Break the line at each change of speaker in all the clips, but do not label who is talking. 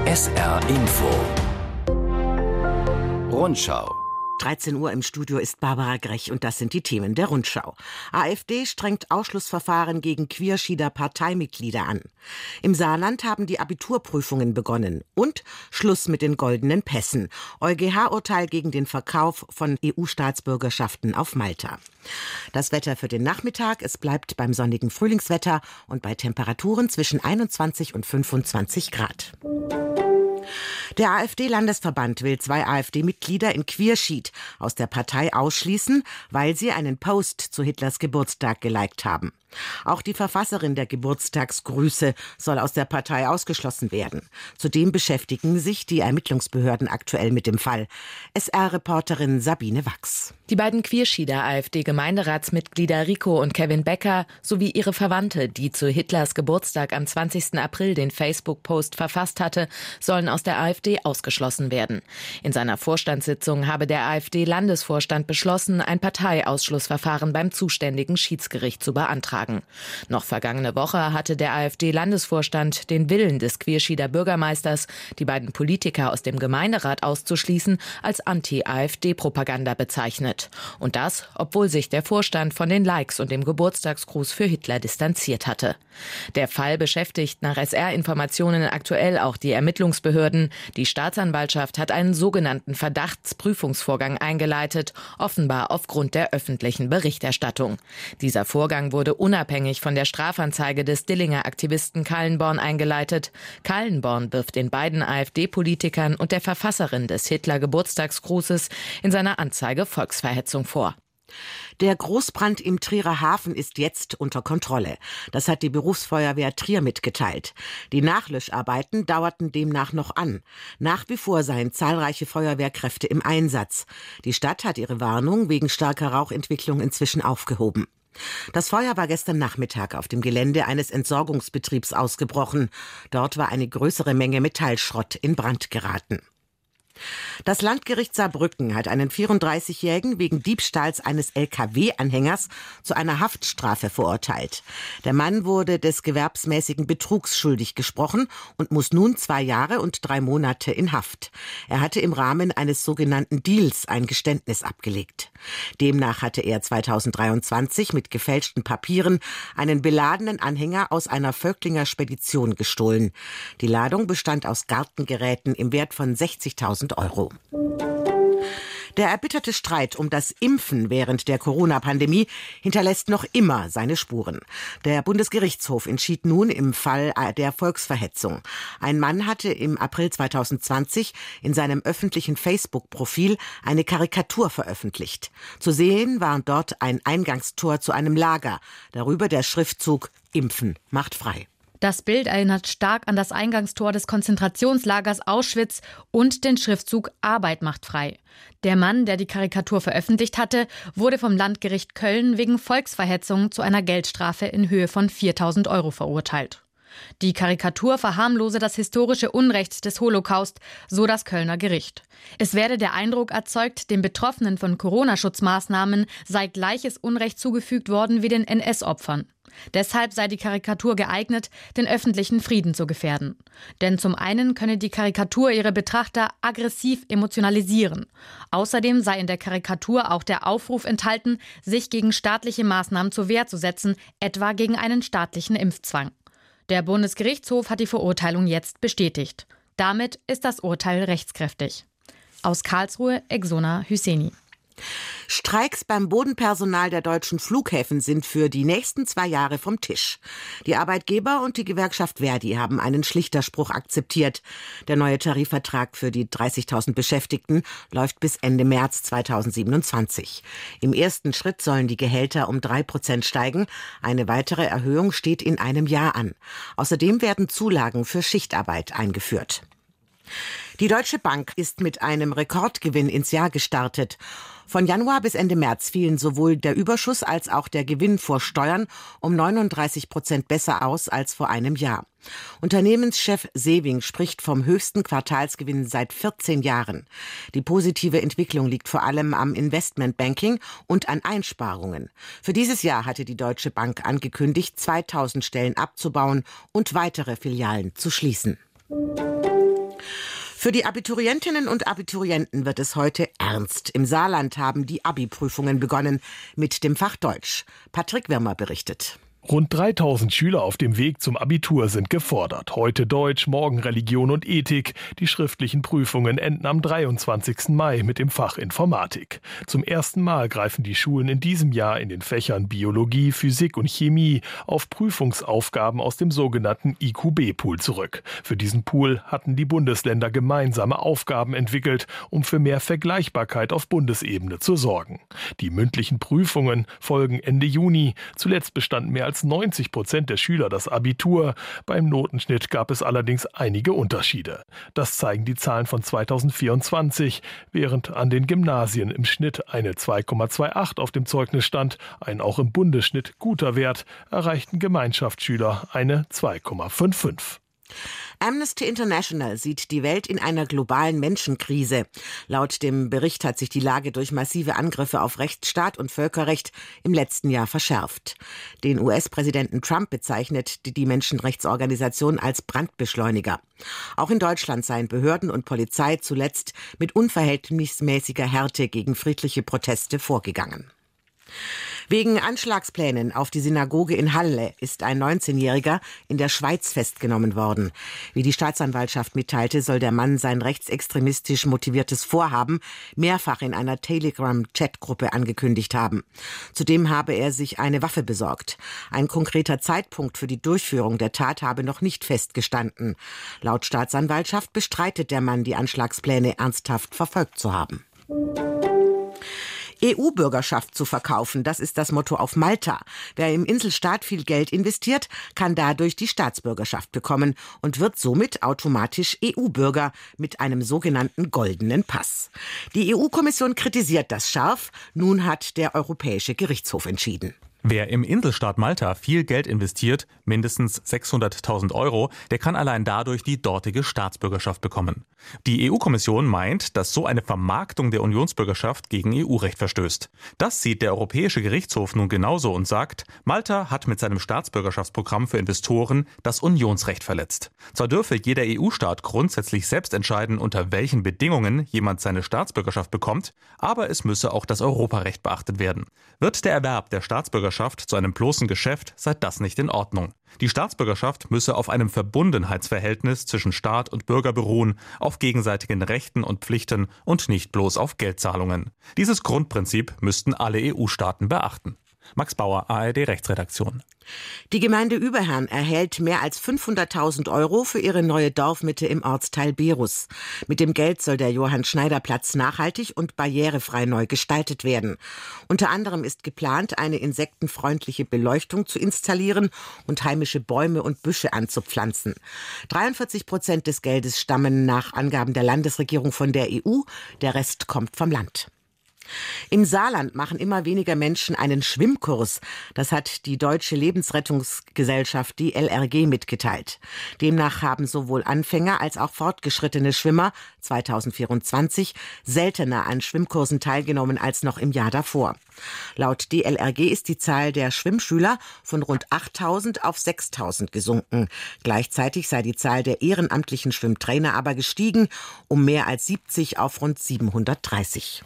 SR Info Rundschau.
13 Uhr im Studio ist Barbara Grech und das sind die Themen der Rundschau. AfD strengt Ausschlussverfahren gegen Queerschieder Parteimitglieder an. Im Saarland haben die Abiturprüfungen begonnen. Und Schluss mit den goldenen Pässen. EuGH-Urteil gegen den Verkauf von EU-Staatsbürgerschaften auf Malta. Das Wetter für den Nachmittag. Es bleibt beim sonnigen Frühlingswetter und bei Temperaturen zwischen 21 und 25 Grad. Der AfD-Landesverband will 2 AfD-Mitglieder in Queerschied aus der Partei ausschließen, weil sie einen Post zu Hitlers Geburtstag geliked haben. Auch die Verfasserin der Geburtstagsgrüße soll aus der Partei ausgeschlossen werden. Zudem beschäftigen sich die Ermittlungsbehörden aktuell mit dem Fall. SR-Reporterin Sabine Wachs.
Die beiden Queerschieder AfD-Gemeinderatsmitglieder Rico und Kevin Becker sowie ihre Verwandte, die zu Hitlers Geburtstag am 20. April den Facebook-Post verfasst hatte, sollen aus der AfD ausgeschlossen werden. In seiner Vorstandssitzung habe der AfD-Landesvorstand beschlossen, ein Parteiausschlussverfahren beim zuständigen Schiedsgericht zu beantragen. Noch vergangene Woche hatte der AfD-Landesvorstand den Willen des Queerschieder Bürgermeisters, die beiden Politiker aus dem Gemeinderat auszuschließen, als Anti-AfD-Propaganda bezeichnet. Und das, obwohl sich der Vorstand von den Likes und dem Geburtstagsgruß für Hitler distanziert hatte. Der Fall beschäftigt nach SR-Informationen aktuell auch die Ermittlungsbehörden. Die Staatsanwaltschaft hat einen sogenannten Verdachtsprüfungsvorgang eingeleitet, offenbar aufgrund der öffentlichen Berichterstattung. Dieser Vorgang wurde unabhängig von der Strafanzeige des Dillinger Aktivisten Kallenborn eingeleitet. Kallenborn wirft den beiden AfD-Politikern und der Verfasserin des Hitler-Geburtstagsgrußes in seiner Anzeige Volksverhetzung vor.
Der Großbrand im Trierer Hafen ist jetzt unter Kontrolle. Das hat die Berufsfeuerwehr Trier mitgeteilt. Die Nachlöscharbeiten dauerten demnach noch an. Nach wie vor seien zahlreiche Feuerwehrkräfte im Einsatz. Die Stadt hat ihre Warnung wegen starker Rauchentwicklung inzwischen aufgehoben. Das Feuer war gestern Nachmittag auf dem Gelände eines Entsorgungsbetriebs ausgebrochen. Dort war eine größere Menge Metallschrott in Brand geraten. Das Landgericht Saarbrücken hat einen 34-Jährigen wegen Diebstahls eines LKW-Anhängers zu einer Haftstrafe verurteilt. Der Mann wurde des gewerbsmäßigen Betrugs schuldig gesprochen und muss nun 2 Jahre und 3 Monate in Haft. Er hatte im Rahmen eines sogenannten Deals ein Geständnis abgelegt. Demnach hatte er 2023 mit gefälschten Papieren einen beladenen Anhänger aus einer Völklinger Spedition gestohlen. Die Ladung bestand aus Gartengeräten im Wert von 60.000 Euro. Der erbitterte Streit um das Impfen während der Corona-Pandemie hinterlässt noch immer seine Spuren. Der Bundesgerichtshof entschied nun im Fall der Volksverhetzung. Ein Mann hatte im April 2020 in seinem öffentlichen Facebook-Profil eine Karikatur veröffentlicht. Zu sehen war dort ein Eingangstor zu einem Lager, darüber der Schriftzug »Impfen macht frei«.
Das Bild erinnert stark an das Eingangstor des Konzentrationslagers Auschwitz und den Schriftzug »Arbeit macht frei«. Der Mann, der die Karikatur veröffentlicht hatte, wurde vom Landgericht Köln wegen Volksverhetzung zu einer Geldstrafe in Höhe von 4.000 Euro verurteilt. Die Karikatur verharmlose das historische Unrecht des Holocaust, so das Kölner Gericht. Es werde der Eindruck erzeugt, den Betroffenen von Corona-Schutzmaßnahmen sei gleiches Unrecht zugefügt worden wie den NS-Opfern. Deshalb sei die Karikatur geeignet, den öffentlichen Frieden zu gefährden. Denn zum einen könne die Karikatur ihre Betrachter aggressiv emotionalisieren. Außerdem sei in der Karikatur auch der Aufruf enthalten, sich gegen staatliche Maßnahmen zur Wehr zu setzen, etwa gegen einen staatlichen Impfzwang. Der Bundesgerichtshof hat die Verurteilung jetzt bestätigt. Damit ist das Urteil rechtskräftig. Aus Karlsruhe, Exona Hüseni.
Streiks beim Bodenpersonal der deutschen Flughäfen sind für die nächsten 2 Jahre vom Tisch. Die Arbeitgeber und die Gewerkschaft Verdi haben einen Schlichterspruch akzeptiert. Der neue Tarifvertrag für die 30.000 Beschäftigten läuft bis Ende März 2027. Im ersten Schritt sollen die Gehälter um 3% steigen. Eine weitere Erhöhung steht in einem Jahr an. Außerdem werden Zulagen für Schichtarbeit eingeführt. Die Deutsche Bank ist mit einem Rekordgewinn ins Jahr gestartet. Von Januar bis Ende März fielen sowohl der Überschuss als auch der Gewinn vor Steuern um 39% besser aus als vor einem Jahr. Unternehmenschef Sewing spricht vom höchsten Quartalsgewinn seit 14 Jahren. Die positive Entwicklung liegt vor allem am Investmentbanking und an Einsparungen. Für dieses Jahr hatte die Deutsche Bank angekündigt, 2000 Stellen abzubauen und weitere Filialen zu schließen. Für die Abiturientinnen und Abiturienten wird es heute ernst. Im Saarland haben die Abi-Prüfungen begonnen mit dem Fach Deutsch. Patrick Wirmer berichtet.
Rund 3000 Schüler auf dem Weg zum Abitur sind gefordert. Heute Deutsch, morgen Religion und Ethik. Die schriftlichen Prüfungen enden am 23. Mai mit dem Fach Informatik. Zum ersten Mal greifen die Schulen in diesem Jahr in den Fächern Biologie, Physik und Chemie auf Prüfungsaufgaben aus dem sogenannten IQB-Pool zurück. Für diesen Pool hatten die Bundesländer gemeinsame Aufgaben entwickelt, um für mehr Vergleichbarkeit auf Bundesebene zu sorgen. Die mündlichen Prüfungen folgen Ende Juni. Zuletzt bestanden mehr als 90% der Schüler das Abitur. Beim Notenschnitt gab es allerdings einige Unterschiede. Das zeigen die Zahlen von 2024. Während an den Gymnasien im Schnitt eine 2,28 auf dem Zeugnis stand, ein auch im Bundesschnitt guter Wert, erreichten Gemeinschaftsschüler eine 2,55.
Amnesty International sieht die Welt in einer globalen Menschenkrise. Laut dem Bericht hat sich die Lage durch massive Angriffe auf Rechtsstaat und Völkerrecht im letzten Jahr verschärft. Den US-Präsidenten Trump bezeichnet die Menschenrechtsorganisation als Brandbeschleuniger. Auch in Deutschland seien Behörden und Polizei zuletzt mit unverhältnismäßiger Härte gegen friedliche Proteste vorgegangen. Wegen Anschlagsplänen auf die Synagoge in Halle ist ein 19-Jähriger in der Schweiz festgenommen worden. Wie die Staatsanwaltschaft mitteilte, soll der Mann sein rechtsextremistisch motiviertes Vorhaben mehrfach in einer Telegram-Chatgruppe angekündigt haben. Zudem habe er sich eine Waffe besorgt. Ein konkreter Zeitpunkt für die Durchführung der Tat habe noch nicht festgestanden. Laut Staatsanwaltschaft bestreitet der Mann, die Anschlagspläne ernsthaft verfolgt zu haben. EU-Bürgerschaft zu verkaufen, das ist das Motto auf Malta. Wer im Inselstaat viel Geld investiert, kann dadurch die Staatsbürgerschaft bekommen und wird somit automatisch EU-Bürger mit einem sogenannten goldenen Pass. Die EU-Kommission kritisiert das scharf. Nun hat der Europäische Gerichtshof entschieden.
Wer im Inselstaat Malta viel Geld investiert, mindestens 600.000 Euro, der kann allein dadurch die dortige Staatsbürgerschaft bekommen. Die EU-Kommission meint, dass so eine Vermarktung der Unionsbürgerschaft gegen EU-Recht verstößt. Das sieht der Europäische Gerichtshof nun genauso und sagt, Malta hat mit seinem Staatsbürgerschaftsprogramm für Investoren das Unionsrecht verletzt. Zwar dürfe jeder EU-Staat grundsätzlich selbst entscheiden, unter welchen Bedingungen jemand seine Staatsbürgerschaft bekommt, aber es müsse auch das Europarecht beachtet werden. Wird der Erwerb der Staatsbürgerschaft zu einem bloßen Geschäft, sei das nicht in Ordnung. Die Staatsbürgerschaft müsse auf einem Verbundenheitsverhältnis zwischen Staat und Bürger beruhen, auf gegenseitigen Rechten und Pflichten und nicht bloß auf Geldzahlungen. Dieses Grundprinzip müssten alle EU-Staaten beachten. Max Bauer, ARD Rechtsredaktion.
Die Gemeinde Überherrn erhält mehr als 500.000 Euro für ihre neue Dorfmitte im Ortsteil Berus. Mit dem Geld soll der Johann-Schneider-Platz nachhaltig und barrierefrei neu gestaltet werden. Unter anderem ist geplant, eine insektenfreundliche Beleuchtung zu installieren und heimische Bäume und Büsche anzupflanzen. 43% des Geldes stammen nach Angaben der Landesregierung von der EU, der Rest kommt vom Land. Im Saarland machen immer weniger Menschen einen Schwimmkurs. Das hat die Deutsche Lebensrettungsgesellschaft, die LRG, mitgeteilt. Demnach haben sowohl Anfänger als auch fortgeschrittene Schwimmer 2024 seltener an Schwimmkursen teilgenommen als noch im Jahr davor. Laut DLRG ist die Zahl der Schwimmschüler von rund 8.000 auf 6.000 gesunken. Gleichzeitig sei die Zahl der ehrenamtlichen Schwimmtrainer aber gestiegen, um mehr als 70 auf rund 730.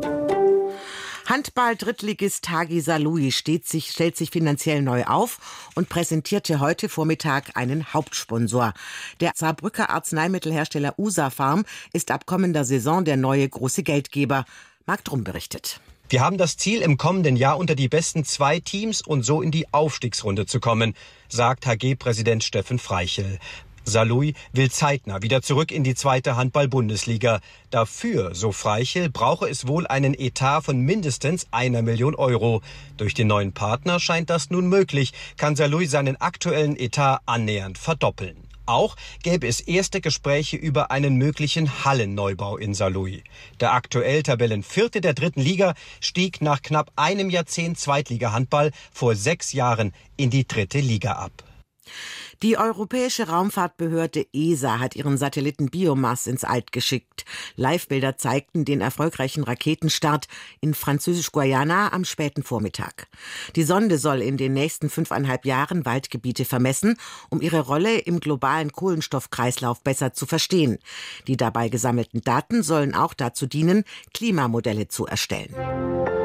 Handball-Drittligist Hagi Saloui stellt sich finanziell neu auf und präsentierte heute Vormittag einen Hauptsponsor. Der Saarbrücker Arzneimittelhersteller Usa-Pharm ist ab kommender Saison der neue große Geldgeber. Marc Drum berichtet.
Wir haben das Ziel, im kommenden Jahr unter die besten 2 Teams und so in die Aufstiegsrunde zu kommen, sagt HG-Präsident Steffen Freichel. Saloui will zeitnah wieder zurück in die 2. Handball-Bundesliga. Dafür, so Freichel, brauche es wohl einen Etat von mindestens 1 Million Euro. Durch den neuen Partner scheint das nun möglich, kann Saloui seinen aktuellen Etat annähernd verdoppeln. Auch gäbe es erste Gespräche über einen möglichen Hallenneubau in Saloui. Der aktuell Tabellenvierte der 3. Liga stieg nach knapp einem Jahrzehnt Zweitliga-Handball vor 6 Jahren in die 3. Liga ab.
Die Europäische Raumfahrtbehörde ESA hat ihren Satelliten Biomass ins All geschickt. Livebilder zeigten den erfolgreichen Raketenstart in Französisch-Guayana am späten Vormittag. Die Sonde soll in den nächsten 5,5 Jahren Waldgebiete vermessen, um ihre Rolle im globalen Kohlenstoffkreislauf besser zu verstehen. Die dabei gesammelten Daten sollen auch dazu dienen, Klimamodelle zu erstellen.